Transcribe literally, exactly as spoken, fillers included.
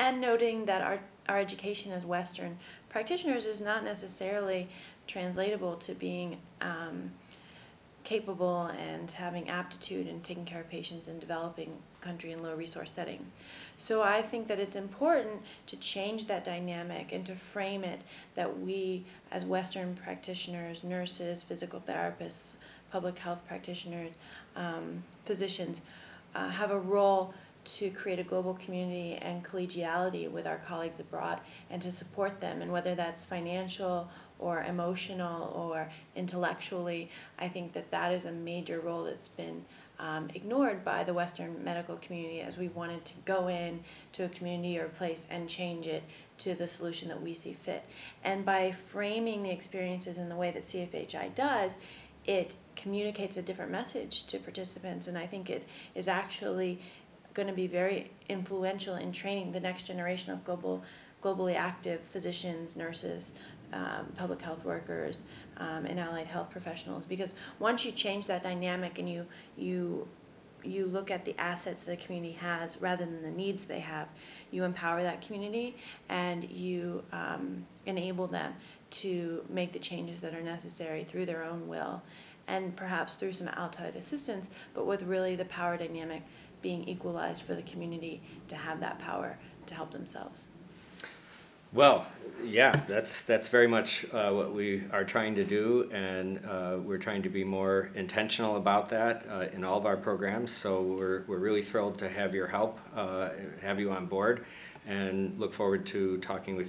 and noting that our, our education as Western practitioners is not necessarily translatable to being um, capable and having aptitude in taking care of patients in developing country and low resource settings. So I think that it's important to change that dynamic and to frame it that we as Western practitioners, nurses, physical therapists, public health practitioners, um, physicians, uh, have a role to create a global community and collegiality with our colleagues abroad and to support them. And whether that's financial or emotional or intellectually, I think that that is a major role that's been um, ignored by the Western medical community as we wanted to go in to a community or a place and change it to the solution that we see fit. And by framing the experiences in the way that C F H I does, it communicates a different message to participants, and I think it is actually going to be very influential in training the next generation of global, globally active physicians, nurses, um, public health workers, um, and allied health professionals. Because once you change that dynamic and you you you look at the assets that the community has rather than the needs they have, you empower that community and you um, enable them to make the changes that are necessary through their own will and perhaps through some outside assistance, but with really the power dynamic being equalized for the community to have that power to help themselves. Well, yeah, that's that's very much uh, what we are trying to do, and uh, we're trying to be more intentional about that uh, in all of our programs. So we're we're really thrilled to have your help, uh, have you on board, and look forward to talking with you.